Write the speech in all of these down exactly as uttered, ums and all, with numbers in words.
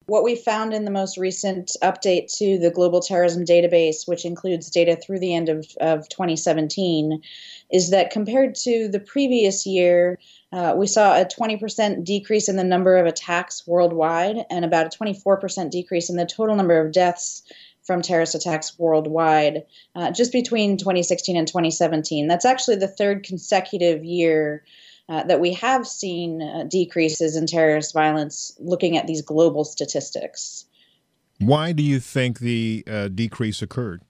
what we found in the most recent update to the Global Terrorism Database, which includes data through the end of, of twenty seventeen, is that compared to the previous year, uh, we saw a twenty percent decrease in the number of attacks worldwide and about a twenty-four percent decrease in the total number of deaths from terrorist attacks worldwide, uh, just between twenty sixteen and twenty seventeen. That's actually the third consecutive year uh, that we have seen uh, decreases in terrorist violence looking at these global statistics. Why do you think the uh, decrease occurred?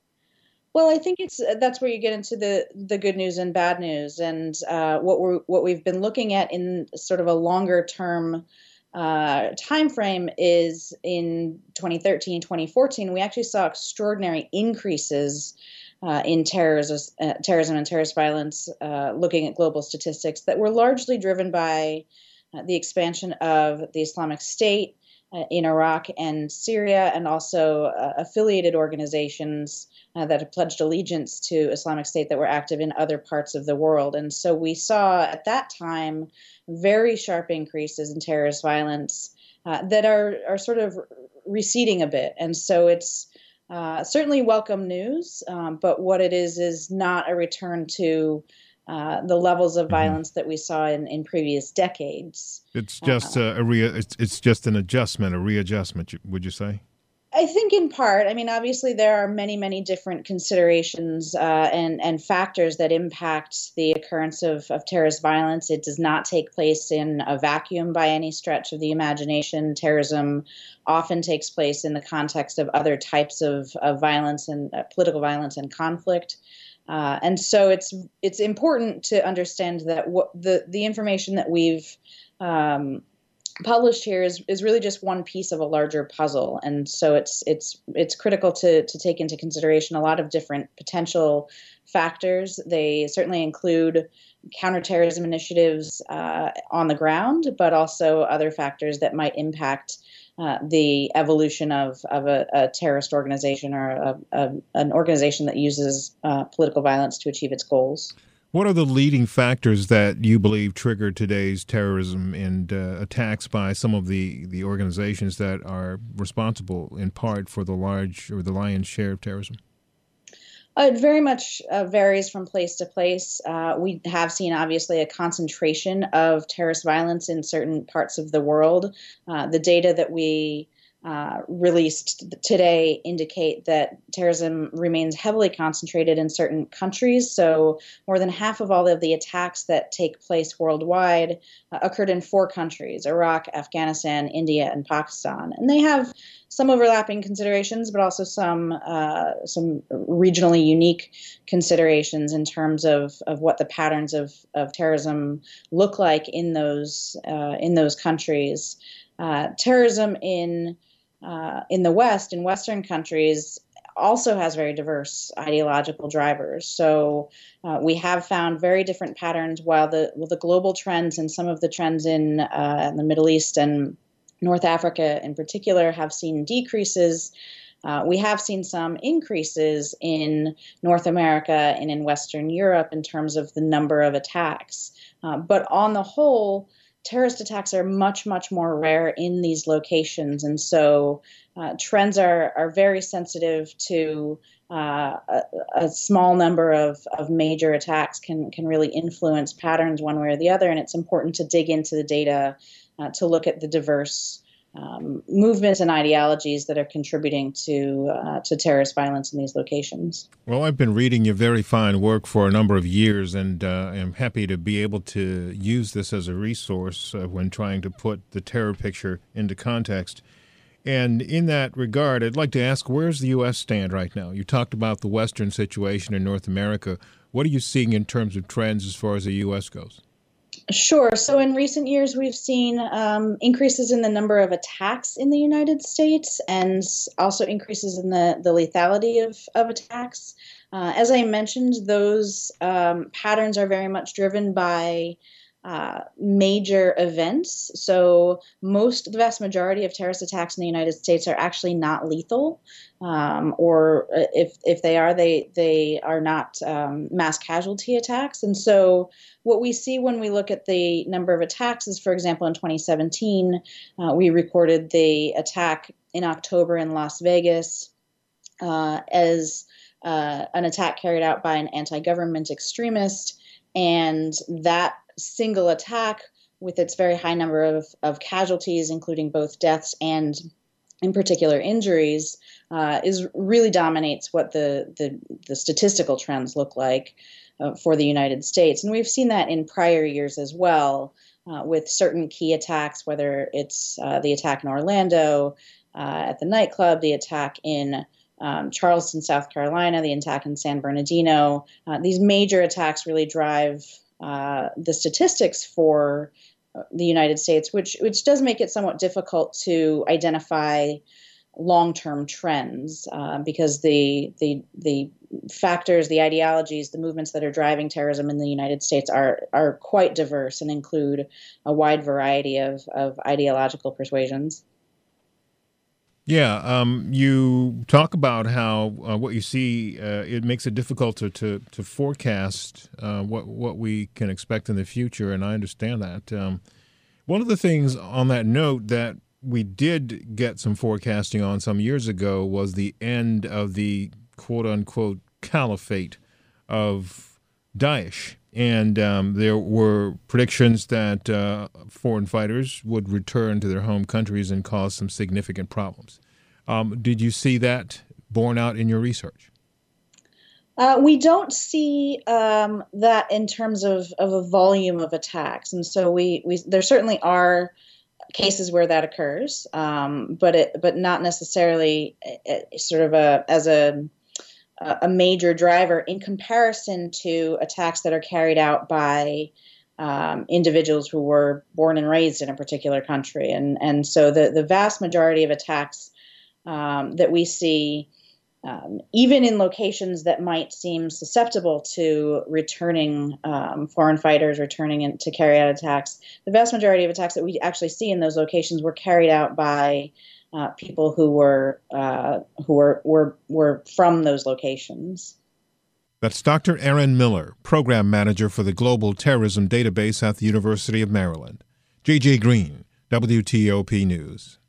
Well, I think it's that's where you get into the, the good news and bad news, and uh, what we're what we've been looking at in sort of a longer term uh, time frame is in twenty thirteen, twenty fourteen. We actually saw extraordinary increases uh, in terrorism, uh, terrorism and terrorist violence. Uh, looking at global statistics that were largely driven by uh, the expansion of the Islamic State uh, in Iraq and Syria, and also uh, affiliated organizations Uh, that had pledged allegiance to Islamic State that were active in other parts of the world. And so we saw at that time very sharp increases in terrorist violence uh, that are, are sort of receding a bit. And so it's uh, certainly welcome news, um, but what it is is not a return to uh, the levels of violence mm-hmm. that we saw in, in previous decades. It's just uh, a re- it's, it's just an adjustment, a readjustment, would you say? I think in part. I mean, obviously, there are many, many different considerations uh, and, and factors that impact the occurrence of, of terrorist violence. It does not take place in a vacuum by any stretch of the imagination. Terrorism often takes place in the context of other types of, of violence and uh, political violence and conflict. Uh, and so it's it's important to understand that what the, the information that we've um, published here is, is really just one piece of a larger puzzle, and so it's it's it's critical to to take into consideration a lot of different potential factors. They certainly include counterterrorism initiatives uh, on the ground, but also other factors that might impact uh, the evolution of of a, a terrorist organization or a, a, an organization that uses uh, political violence to achieve its goals. What are the leading factors that you believe triggered today's terrorism and uh, attacks by some of the, the organizations that are responsible in part for the large or the lion's share of terrorism? Uh, it very much uh, varies from place to place. Uh, we have seen, obviously, a concentration of terrorist violence in certain parts of the world. Uh, the data that we Uh, released today indicate that terrorism remains heavily concentrated in certain countries. So more than half of all of the attacks that take place worldwide uh, occurred in four countries: Iraq, Afghanistan, India, and Pakistan. And they have some overlapping considerations, but also some uh, some regionally unique considerations in terms of, of what the patterns of, of terrorism look like in those uh, in those countries. Uh, terrorism in Uh, in the West, in Western countries, also has very diverse ideological drivers. So uh, we have found very different patterns, while the while the global trends and some of the trends in, uh, in the Middle East and North Africa in particular have seen decreases. Uh, we have seen some increases in North America and in Western Europe in terms of the number of attacks. Uh, but on the whole, terrorist attacks are much, much more rare in these locations. And so uh, trends are, are very sensitive to uh, a, a small number of, of major attacks can, can really influence patterns one way or the other. And it's important to dig into the data uh, to look at the diverse Um, movements and ideologies that are contributing to uh, to terrorist violence in these locations. Well, I've been reading your very fine work for a number of years, and uh, I'm happy to be able to use this as a resource uh, when trying to put the terror picture into context. And in that regard, I'd like to ask, where's the U S stand right now? You talked about the Western situation in North America. What are you seeing in terms of trends as far as the U S goes? Sure. So in recent years, we've seen um, increases in the number of attacks in the United States, and also increases in the, the lethality of, of attacks. Uh, as I mentioned, those um, patterns are very much driven by uh, major events. So most, the vast majority of terrorist attacks in the United States are actually not lethal, um, or if if they are, they they are not um, mass casualty attacks. And so what we see when we look at the number of attacks is, for example, in twenty seventeen, uh, we recorded the attack in October in Las Vegas uh, as uh, an attack carried out by an anti-government extremist, and that single attack, with its very high number of, of casualties, including both deaths and, in particular, injuries, uh, is really dominates what the, the, the statistical trends look like uh, for the United States. And we've seen that in prior years as well, uh, with certain key attacks, whether it's uh, the attack in Orlando uh, at the nightclub, the attack in Um, Charleston, South Carolina, the attack in San Bernardino. Uh, these major attacks really drive uh, the statistics for the United States, which which does make it somewhat difficult to identify long-term trends uh, because the the the factors, the ideologies, the movements that are driving terrorism in the United States are are quite diverse and include a wide variety of of ideological persuasions. Yeah, um, you talk about how uh, what you see, uh, it makes it difficult to to, to forecast uh, what what we can expect in the future, and I understand that. Um, one of the things on that note that we did get some forecasting on some years ago was the end of the quote-unquote caliphate of Daesh. And um, there were predictions that uh, foreign fighters would return to their home countries and cause some significant problems. Um, did you see that borne out in your research? Uh, we don't see um, that in terms of, of a volume of attacks. And so we, we there certainly are cases where that occurs, um, but it but not necessarily a, a, sort of a as a a major driver in comparison to attacks that are carried out by um, individuals who were born and raised in a particular country. And, and so the, the vast majority of attacks um, that we see, um, even in locations that might seem susceptible to returning um, foreign fighters, returning in, to carry out attacks, the vast majority of attacks that we actually see in those locations were carried out by Uh, people who were uh, who were, were were from those locations. That's Doctor Erin Miller, Program Manager for the Global Terrorism Database at the University of Maryland. J J Green, W T O P News.